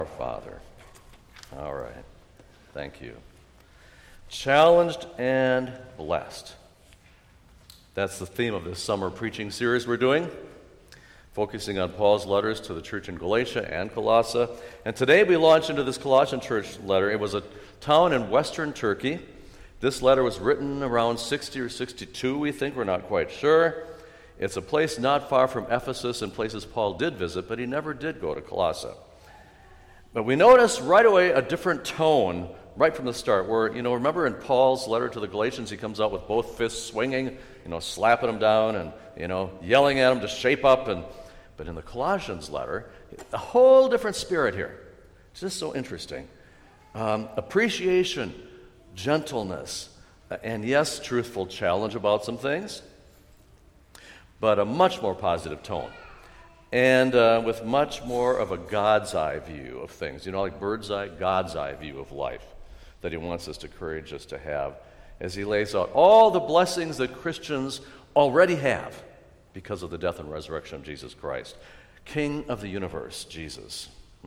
Our Father. All right. Thank you. Challenged and blessed. That's the theme of this summer preaching series we're doing, focusing on Paul's letters to the church in Galatia and Colossae. And today we launch into this Colossian church letter. It was a town in western Turkey. This letter was written around 60 or 62, we think. We're not quite sure. It's a place not far from Ephesus and places Paul did visit, but he never did go to Colossae. But we notice right away a different tone right from the start where, remember in Paul's letter to the Galatians, he comes out with both fists swinging, slapping them down and, yelling at them to shape up. But in the Colossians letter, a whole different spirit here. It's just so interesting. Appreciation, gentleness, and yes, truthful challenge about some things, but a much more positive tone. And with much more of a God's eye view of things, like bird's eye, God's eye view of life that he wants us to encourage us to have as he lays out all the blessings that Christians already have because of the death and resurrection of Jesus Christ. King of the universe, Jesus.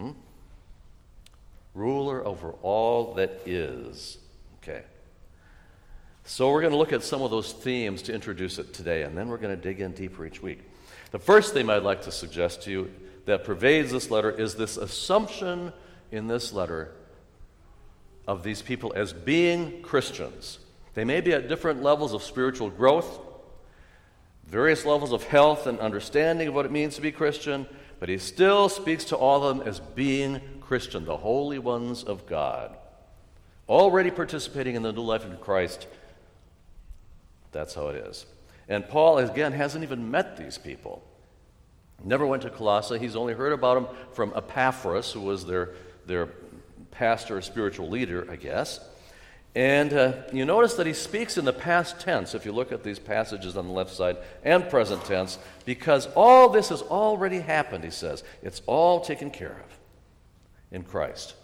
Ruler over all that is. Okay. So we're going to look at some of those themes to introduce it today, and then we're going to dig in deeper each week. The first theme I'd like to suggest to you that pervades this letter is this assumption in this letter of these people as being Christians. They may be at different levels of spiritual growth, various levels of health and understanding of what it means to be Christian, but he still speaks to all of them as being Christian, the holy ones of God, already participating in the new life in Christ. That's how it is. And Paul, again, hasn't even met these people. Never went to Colossae. He's only heard about them from Epaphras, who was their pastor, spiritual leader, I guess. And you notice that he speaks in the past tense, if you look at these passages on the left side, and present tense, because all this has already happened, he says. It's all taken care of in Christ.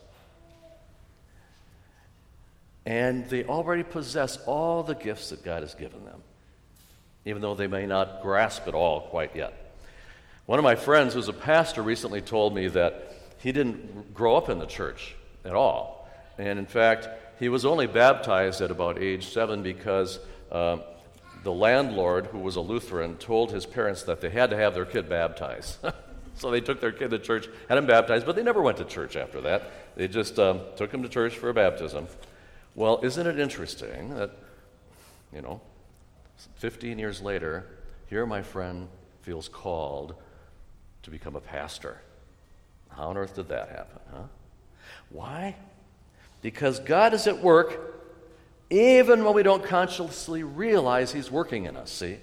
And they already possess all the gifts that God has given them, even though they may not grasp it all quite yet. One of my friends who's a pastor recently told me that he didn't grow up in the church at all. And in fact, he was only baptized at about age 7 because the landlord, who was a Lutheran, told his parents that they had to have their kid baptized. So they took their kid to church, had him baptized, but they never went to church after that. They just took him to church for a baptism. Well, isn't it interesting that, 15 years later, here my friend feels called to become a pastor. How on earth did that happen, huh? Why? Because God is at work even when we don't consciously realize he's working in us, see?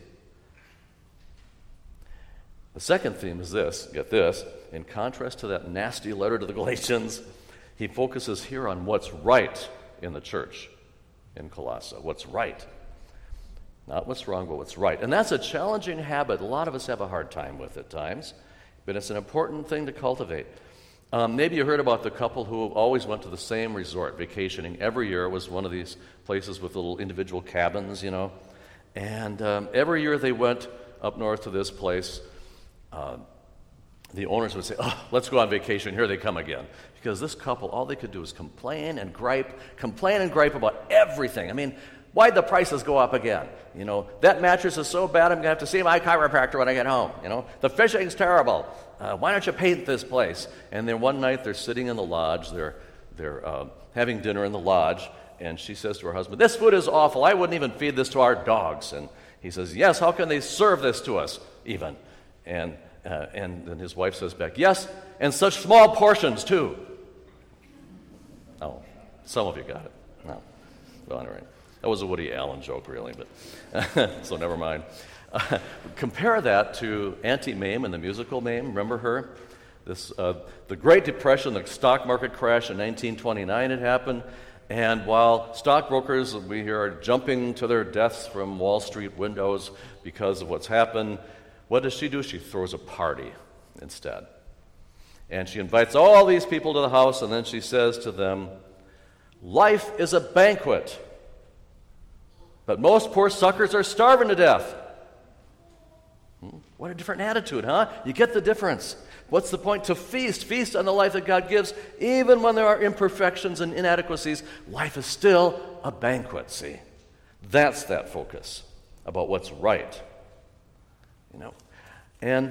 The second theme is this, get this, in contrast to that nasty letter to the Galatians, he focuses here on what's right in the church in Colossae. What's right. Not what's wrong, but what's right. And that's a challenging habit. A lot of us have a hard time with at times, but it's an important thing to cultivate. Maybe you heard about the couple who always went to the same resort, vacationing every year. It was one of these places with little individual cabins, And every year they went up north to this place. The owners would say, let's go on vacation. Here they come again. Because this couple, all they could do was complain and gripe about everything. I mean, why'd the prices go up again? That mattress is so bad I'm going to have to see my chiropractor when I get home. The fishing's terrible. Why don't you paint this place? And then one night they're sitting in the lodge. They're having dinner in the lodge. And she says to her husband, this food is awful. I wouldn't even feed this to our dogs. And he says, yes, how can they serve this to us even? And then his wife says back, yes, and such small portions too. Oh, some of you got it. No. Well, anyway, that was a Woody Allen joke, really, but so never mind. Compare that to Auntie Mame in the musical Mame. Remember her? The Great Depression, the stock market crash in 1929 had happened, and while stockbrokers, we hear, are jumping to their deaths from Wall Street windows because of what's happened, what does she do? She throws a party instead. And she invites all these people to the house, and then she says to them, life is a banquet, but most poor suckers are starving to death. What a different attitude, huh? You get the difference. What's the point? To feast. Feast on the life that God gives. Even when there are imperfections and inadequacies, life is still a banquet, see? That's that focus about what's right. And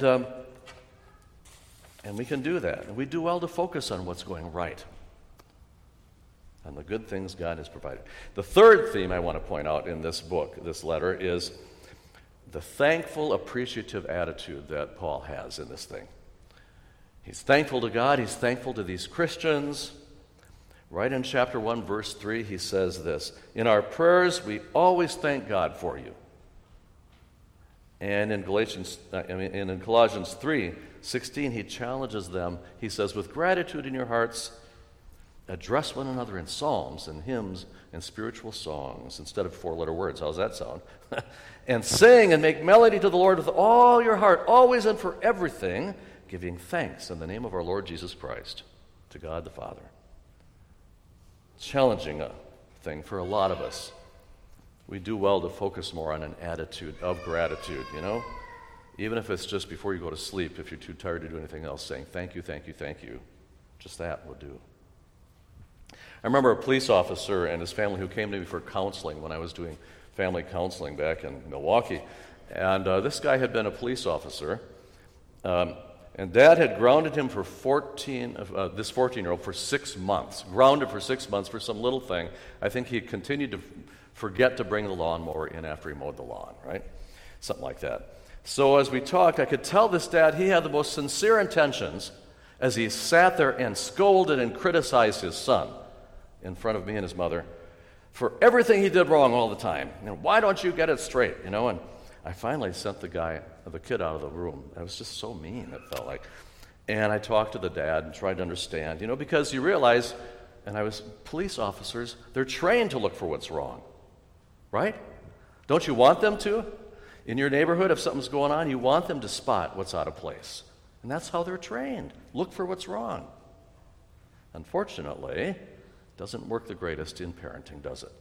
we can do that. And we do well to focus on what's going right and the good things God has provided. The third theme I want to point out in this book, this letter, is the thankful, appreciative attitude that Paul has in this thing. He's thankful to God. He's thankful to these Christians. Right in chapter 1, verse 3, he says this, "In our prayers, we always thank God for you." And in Colossians 3:16, he challenges them. He says, "With gratitude in your hearts, address one another in psalms and hymns and spiritual songs," instead of four-letter words. How's that sound? "And sing and make melody to the Lord with all your heart, always and for everything, giving thanks in the name of our Lord Jesus Christ, to God the Father." Challenging thing for a lot of us. We do well to focus more on an attitude of gratitude, Even if it's just before you go to sleep, if you're too tired to do anything else, saying, "Thank you, thank you, thank you." Just that will do. I remember a police officer and his family who came to me for counseling when I was doing family counseling back in Milwaukee. And this guy had been a police officer. And Dad had grounded him for this 14-year-old for 6 months. Grounded for 6 months for some little thing. I think he continued to forget to bring the lawnmower in after he mowed the lawn, right? Something like that. So as we talked, I could tell this dad, he had the most sincere intentions as he sat there and scolded and criticized his son in front of me and his mother for everything he did wrong all the time. Why don't you get it straight, And I finally sent the kid out of the room. I was just so mean, it felt like. And I talked to the dad and tried to understand, because you realize, police officers, they're trained to look for what's wrong, right? Don't you want them to? In your neighborhood, if something's going on, you want them to spot what's out of place. And that's how they're trained. Look for what's wrong. Unfortunately, it doesn't work the greatest in parenting, does it?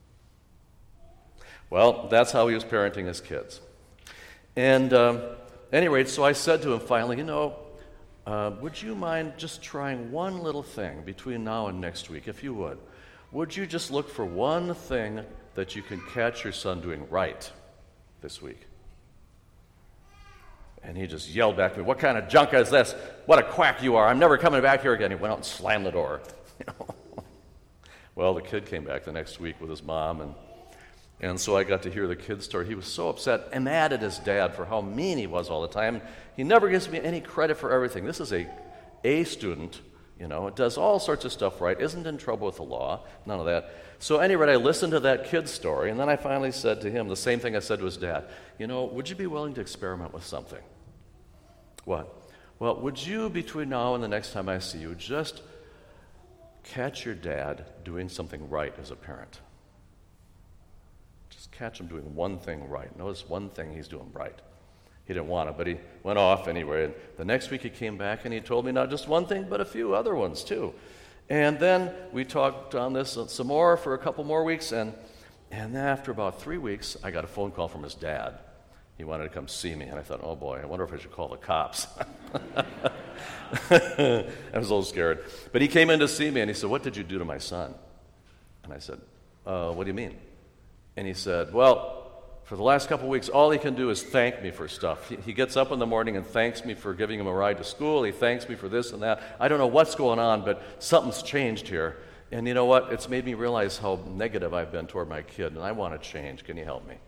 Well, that's how he was parenting his kids. And at any rate, so I said to him finally, would you mind just trying one little thing between now and next week, if you would? Would you just look for one thing that you can catch your son doing right this week? And he just yelled back to me, "What kind of junk is this? What a quack you are. I'm never coming back here again." He went out and slammed the door. Well, the kid came back the next week with his mom, and so I got to hear the kid's story. He was so upset and mad at his dad for how mean he was all the time. He never gives me any credit for everything. This is a student, does all sorts of stuff right, isn't in trouble with the law, none of that. So anyway, I listened to that kid's story, and then I finally said to him the same thing I said to his dad. Would you be willing to experiment with something? What? Well, would you, between now and the next time I see you, just catch your dad doing something right as a parent? Just catch him doing one thing right. Notice one thing he's doing right. He didn't want it, but he went off anyway. And the next week he came back and he told me not just one thing, but a few other ones too. And then we talked on this some more for a couple more weeks, and after about 3 weeks, I got a phone call from his dad. He wanted to come see me, and I thought, oh boy, I wonder if I should call the cops. I was a little scared. But he came in to see me, and he said, "What did you do to my son?" And I said, "What do you mean?" And he said, "Well, for the last couple of weeks, all he can do is thank me for stuff. He gets up in the morning and thanks me for giving him a ride to school. He thanks me for this and that. I don't know what's going on, but something's changed here. And you know what? It's made me realize how negative I've been toward my kid, and I want to change. Can you help me?"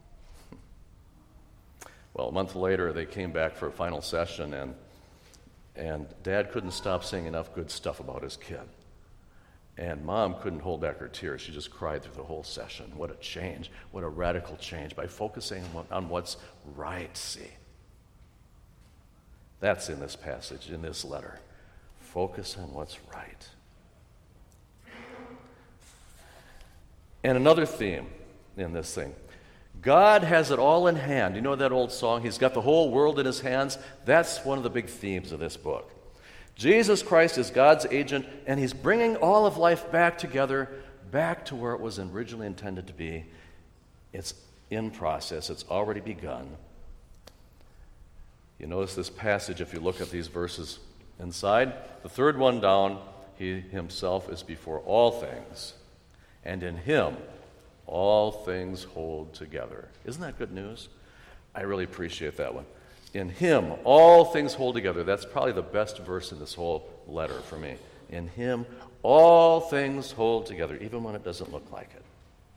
Well, a month later, they came back for a final session, and Dad couldn't stop saying enough good stuff about his kid. And Mom couldn't hold back her tears. She just cried through the whole session. What a change. What a radical change by focusing on what's right, see. That's in this passage, in this letter. Focus on what's right. And another theme in this thing. God has it all in hand. You know that old song, He's got the whole world in His hands? That's one of the big themes of this book. Jesus Christ is God's agent, and He's bringing all of life back together, back to where it was originally intended to be. It's in process. It's already begun. You notice this passage if you look at these verses inside. The third one down, he himself is before all things, and in him all things hold together. Isn't that good news? I really appreciate that one. In him all things hold together. That's probably the best verse in this whole letter for me. In him all things hold together, even when it doesn't look like it.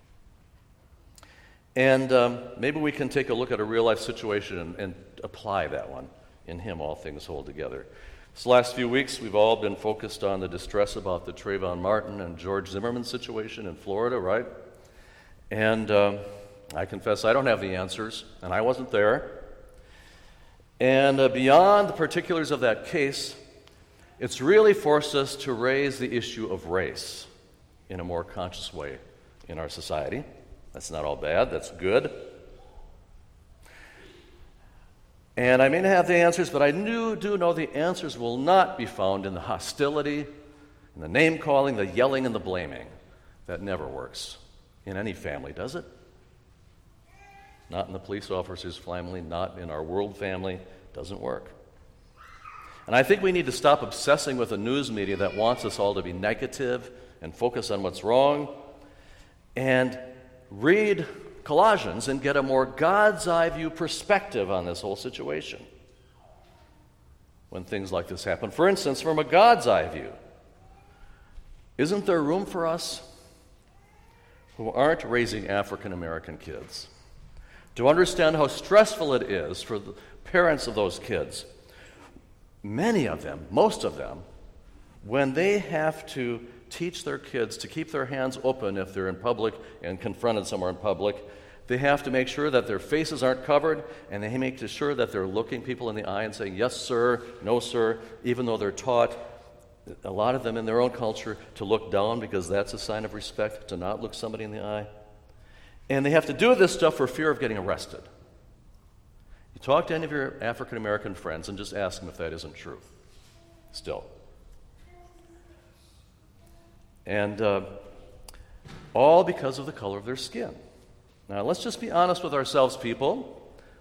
And maybe we can take a look at a real-life situation and apply that one. In him, all things hold together. This last few weeks, we've all been focused on the distress about the Trayvon Martin and George Zimmerman situation in Florida, right? And I confess I don't have the answers, and I wasn't there. And beyond the particulars of that case, it's really forced us to raise the issue of race in a more conscious way in our society. That's not all bad, that's good. And I may not have the answers, but I do know the answers will not be found in the hostility, in the name-calling, the yelling, and the blaming. That never works in any family, does it? Not in the police officer's family, not in our world family. Doesn't work. And I think we need to stop obsessing with a news media that wants us all to be negative and focus on what's wrong, and read Colossians and get a more God's eye view perspective on this whole situation when things like this happen. For instance, from a God's eye view, isn't there room for us who aren't raising African American kids to understand how stressful it is for the parents of those kids? Many of them, most of them, when they have to teach their kids to keep their hands open if they're in public and confronted somewhere in public, they have to make sure that their faces aren't covered, and they make sure that they're looking people in the eye and saying, yes, sir, no, sir, even though they're taught, a lot of them in their own culture, to look down because that's a sign of respect, to not look somebody in the eye. And they have to do this stuff for fear of getting arrested. You talk to any of your African American friends and just ask them if that isn't true. Still. And all because of the color of their skin. Now, let's just be honest with ourselves, people.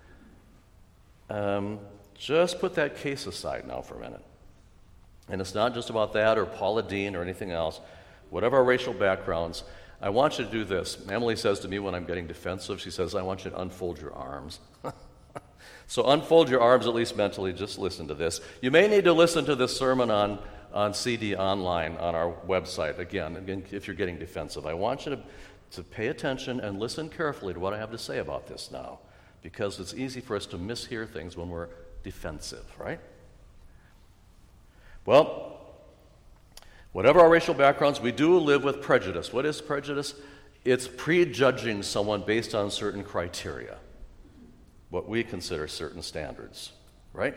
Just put that case aside now for a minute. And it's not just about that or Paula Deen or anything else. Whatever our racial backgrounds, I want you to do this. Emily says to me when I'm getting defensive, she says, I want you to unfold your arms. So unfold your arms, at least mentally. Just listen to this. You may need to listen to this sermon on CD online on our website. Again, if you're getting defensive, I want you to pay attention and listen carefully to what I have to say about this now, because it's easy for us to mishear things when we're defensive, right? Well, whatever our racial backgrounds, we do live with prejudice. What is prejudice? It's prejudging someone based on certain criteria, what we consider certain standards, right?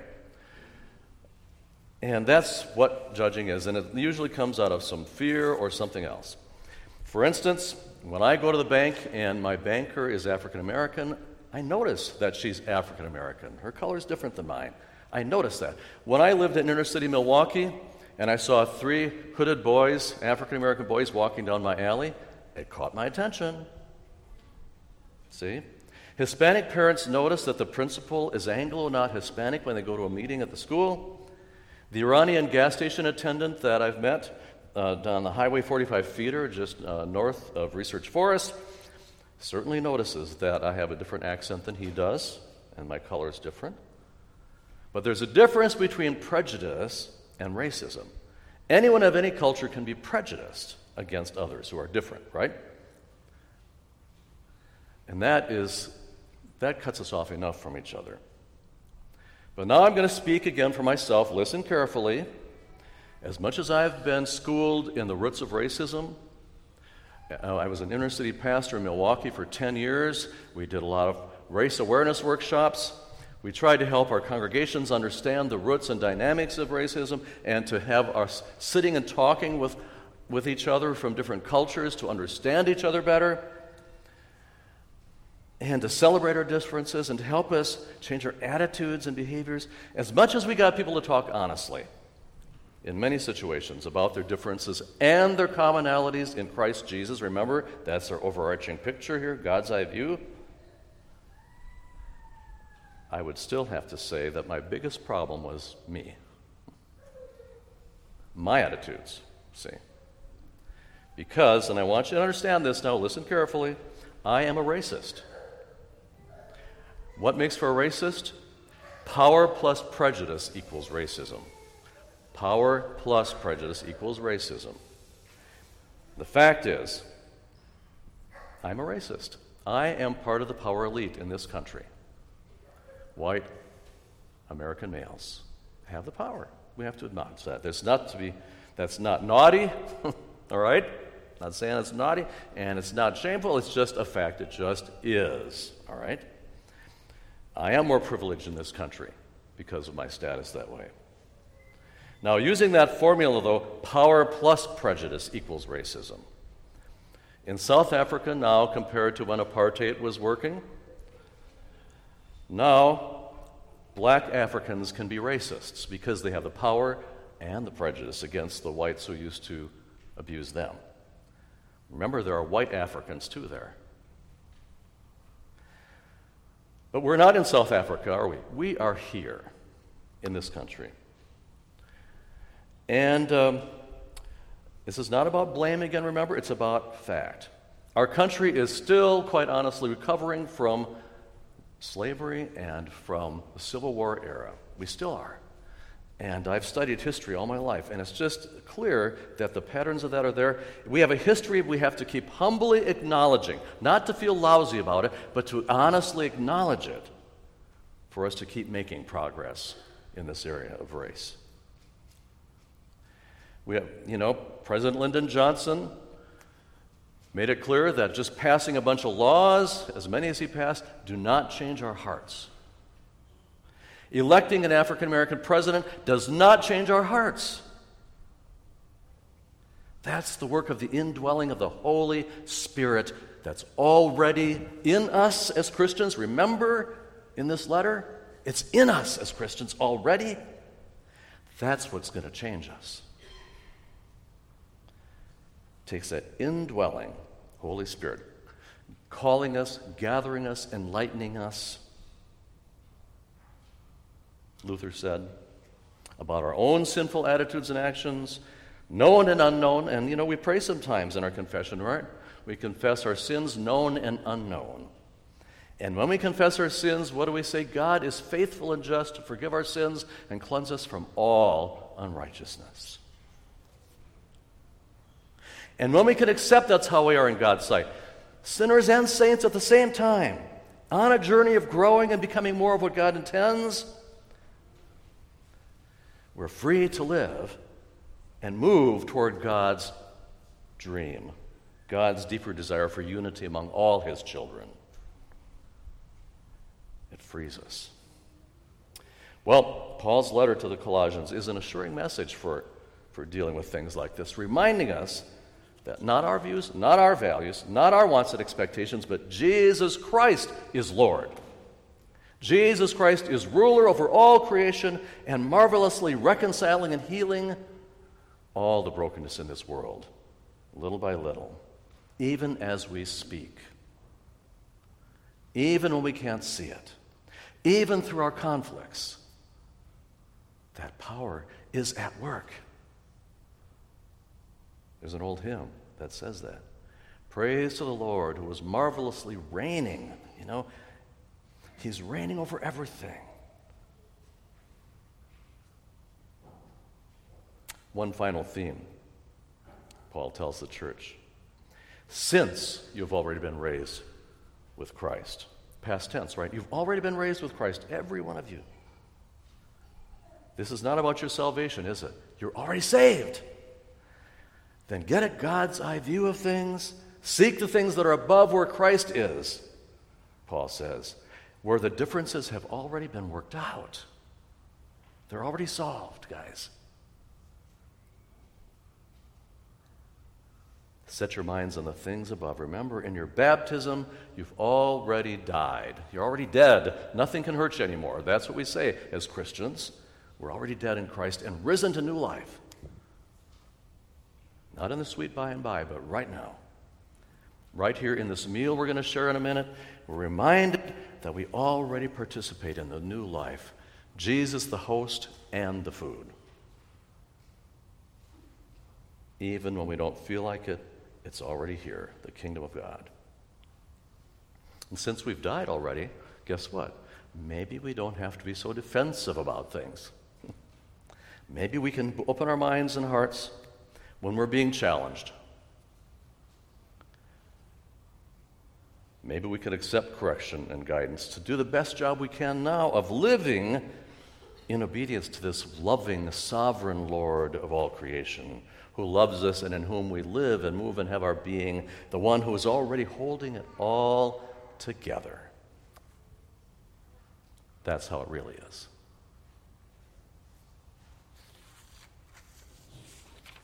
And that's what judging is, and it usually comes out of some fear or something else. For instance, when I go to the bank and my banker is African American, I notice that she's African American. Her color is different than mine. I notice that. When I lived in inner city Milwaukee and I saw 3 hooded boys, African American boys, walking down my alley, it caught my attention. See? Hispanic parents notice that the principal is Anglo, not Hispanic, when they go to a meeting at the school. The Iranian gas station attendant that I've met down the Highway 45 feeder just north of Research Forest certainly notices that I have a different accent than he does, and my color is different. But there's a difference between prejudice and racism. Anyone of any culture can be prejudiced against others who are different, right? And that cuts us off enough from each other. But now I'm going to speak again for myself. Listen carefully. As much as I've been schooled in the roots of racism, I was an inner city pastor in Milwaukee for 10 years. We did a lot of race awareness workshops. We tried to help our congregations understand the roots and dynamics of racism and to have us sitting and talking with each other from different cultures to understand each other better and to celebrate our differences and to help us change our attitudes and behaviors. As much as we got people to talk honestly in many situations about their differences and their commonalities in Christ Jesus. Remember, that's our overarching picture here, God's eye view. I would still have to say that my biggest problem was me. My attitudes, see. Because, and I want you to understand this now, listen carefully, I am a racist. What makes for a racist? Power plus prejudice equals racism. Power plus prejudice equals racism. The fact is, I'm a racist. I am part of the power elite in this country. White American males have the power. We have to acknowledge that. That's not naughty, all right? Not saying it's naughty, and it's not shameful. It's just a fact. It just is, all right? I am more privileged in this country because of my status that way. Now, using that formula, though, power plus prejudice equals racism. In South Africa now, compared to when apartheid was working, now black Africans can be racists because they have the power and the prejudice against the whites who used to abuse them. Remember, there are white Africans too there. But we're not in South Africa, are we? We are here in this country. And this is not about blame again, remember, it's about fact. Our country is still, quite honestly, recovering from slavery and from the Civil War era. We still are. And I've studied history all my life, and it's just clear that the patterns of that are there. We have a history we have to keep humbly acknowledging, not to feel lousy about it, but to honestly acknowledge it for us to keep making progress in this area of race. We have, President Lyndon Johnson made it clear that just passing a bunch of laws, as many as he passed, do not change our hearts. Electing an African American president does not change our hearts. That's the work of the indwelling of the Holy Spirit that's already in us as Christians. Remember in this letter, it's in us as Christians already. That's what's going to change us. It takes that indwelling Holy Spirit, calling us, gathering us, enlightening us. Luther said, about our own sinful attitudes and actions, known and unknown. And, we pray sometimes in our confession, right? We confess our sins, known and unknown. And when we confess our sins, what do we say? God is faithful and just to forgive our sins and cleanse us from all unrighteousness. And when we can accept that's how we are in God's sight, sinners and saints at the same time, on a journey of growing and becoming more of what God intends, we're free to live and move toward God's dream, God's deeper desire for unity among all his children. It frees us. Well, Paul's letter to the Colossians is an assuring message for dealing with things like this, reminding us that not our views, not our values, not our wants and expectations, but Jesus Christ is Lord. Jesus Christ is ruler over all creation and marvelously reconciling and healing all the brokenness in this world, little by little, even as we speak, even when we can't see it, even through our conflicts. That power is at work. There's an old hymn that says that. Praise to the Lord who is marvelously reigning. He's reigning over everything. One final theme Paul tells the church. Since you've already been raised with Christ. Past tense, right? You've already been raised with Christ, every one of you. This is not about your salvation, is it? You're already saved. Then get at God's eye view of things. Seek the things that are above where Christ is, Paul says, where the differences have already been worked out. They're already solved, guys. Set your minds on the things above. Remember, in your baptism, you've already died. You're already dead. Nothing can hurt you anymore. That's what we say as Christians. We're already dead in Christ and risen to new life. Not in the sweet by and by, but right now. Right here in this meal we're going to share in a minute, we're reminded that we already participate in the new life. Jesus, the host, and the food. Even when we don't feel like it, it's already here, the kingdom of God. And since we've died already, guess what? Maybe we don't have to be so defensive about things. Maybe we can open our minds and hearts when we're being challenged. Maybe we can accept correction and guidance to do the best job we can now of living in obedience to this loving, sovereign Lord of all creation, who loves us and in whom we live and move and have our being, the one who is already holding it all together. That's how it really is.